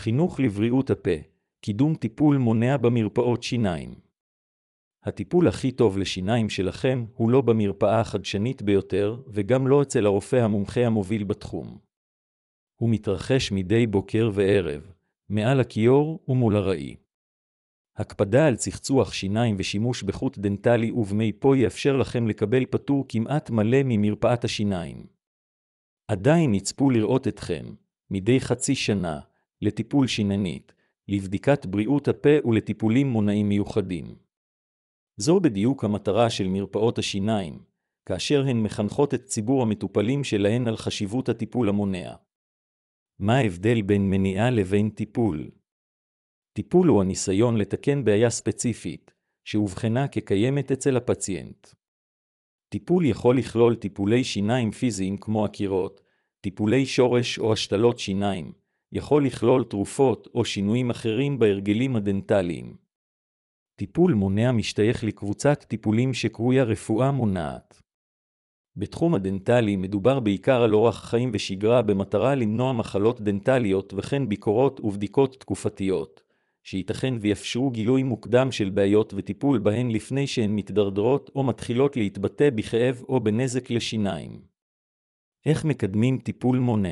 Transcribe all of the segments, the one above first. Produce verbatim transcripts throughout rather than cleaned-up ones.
חינוך לבריאות הפה, קידום טיפול מונע במרפאות שיניים. הטיפול הכי טוב לשיניים שלכם הוא לא במרפאה החדשנית ביותר, וגם לא אצל הרופא המומחה המוביל בתחום. הוא מתרחש מדי בוקר וערב, מעל הכיור ומול הראי. הקפדה על צחצוח שיניים ושימוש בחוט דנטלי ובמי פה יאפשר לכם לקבל פטור כמעט מלא ממרפאת השיניים. עדיין יצפו לראות אתכם, מדי חצי שנה, לטיפול שיננית, לבדיקת בריאות הפה ולטיפולים מונעים מיוחדים. זו בדיוק המטרה של מרפאות השיניים, כאשר הן מחנכות את ציבור המטופלים שלהן על חשיבות הטיפול המונע. מה ההבדל בין מניעה לבין טיפול? טיפול הוא הניסיון לתקן בעיה ספציפית, שהובחנה כקיימת אצל הפציינט. טיפול יכול לכלול טיפולי שיניים פיזיים כמו עקירות, טיפולי שורש או השתלות שיניים, יכול לכלול תרופות או שינויים אחרים בהרגלים הדנטליים. טיפול מונע משתייך לקבוצת טיפולים שקרויה רפואה מונעת. בתחום הדנטלי מדובר בעיקר על אורח חיים ושגרה במטרה למנוע מחלות דנטליות וכן ביקורות ובדיקות תקופתיות, שייתכן ויאפשרו גילוי מוקדם של בעיות וטיפול בהן לפני שהן מתדרדרות או מתחילות להתבטא בכאב או בנזק לשיניים. איך מקדמים טיפול מונע?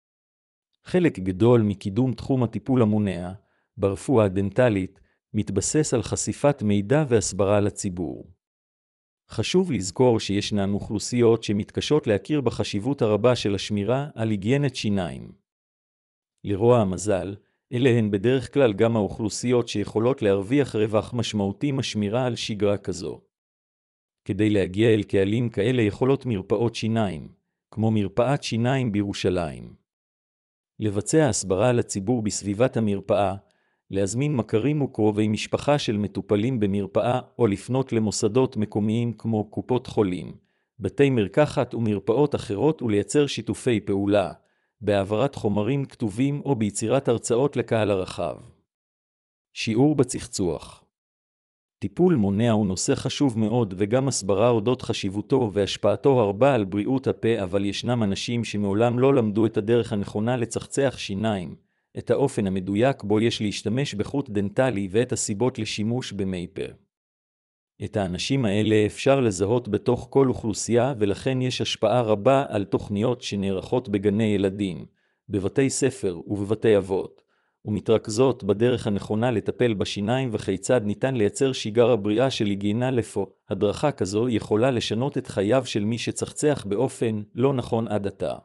חלק גדול מקידום תחום הטיפול המונע, ברפואה הדנטלית, מתבסס על חשיפת מידע והסברה לציבור. חשוב לזכור שישנן אוכלוסיות שמתקשות להכיר בחשיבות הרבה של השמירה על היגיינת שיניים. לרוע המזל, אלה הן בדרך כלל גם האוכלוסיות שיכולות להרוויח רווח משמעותי משמירה על שגרה כזו. כדי להגיע אל קהלים כאלה יכולות מרפאות שיניים, כמו מרפאת שיניים בירושלים. לבצע הסברה לציבור בסביבת המרפאה, להזמין מכרים וקרובי משפחה של מטופלים במרפאה או לפנות למוסדות מקומיים כמו קופות חולים, בתי מרקחת ומרפאות אחרות ולייצר שיתופי פעולה, בהעברת חומרים כתובים או ביצירת הרצאות לקהל הרחב. שיעור בצחצוח. טיפול מונע הוא נושא חשוב מאוד וגם הסברה אודות חשיבותו והשפעתו הרבה על בריאות הפה, אבל ישנם אנשים שמעולם לא למדו את הדרך הנכונה לצחצח שיניים, את האופן המדויק בו יש להשתמש בחוט דנטלי ואת הסיבות לשימוש במי פה. את האנשים האלה אפשר לזהות בתוך כל אוכלוסייה ולכן יש השפעה רבה על תוכניות שנערכות בגני ילדים, בבתי ספר ובבתי אבות, ומתרכזות בדרך הנכונה לטפל בשיניים וכיצד ניתן לייצר שגרה בריאה של היגיינה לפו. הדרכה כזו יכולה לשנות את חייו של מי שצחצח באופן לא נכון עד עתה.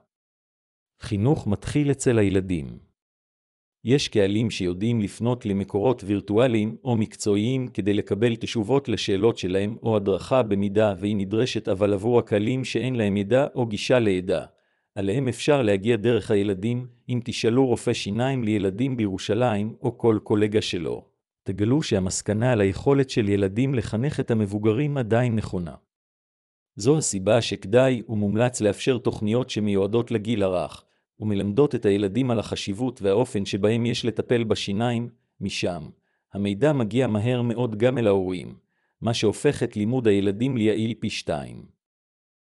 חינוך מתחיל אצל הילדים. יש קהלים שיודעים לפנות למקורות וירטואליים או מקצועיים כדי לקבל תשובות לשאלות שלהם או הדרכה במידה והיא נדרשת, אבל עבור הקהלים שאין להם ידע או גישה לידע, עליהם אפשר להגיע דרך הילדים. אם תשאלו רופא שיניים לילדים בירושלים או כל קולגה שלו, תגלו שהמסקנה על היכולת של ילדים לחנך את המבוגרים עדיין נכונה. זו הסיבה שכדאי ומומלץ לאפשר תוכניות שמיועדות לגיל הרך, ומלמדות את הילדים על החשיבות והאופן שבהם יש לטפל בשיניים. משם, המידע מגיע מהר מאוד גם אל ההורים, מה שהופך את לימוד הילדים ליעיל פי שתיים.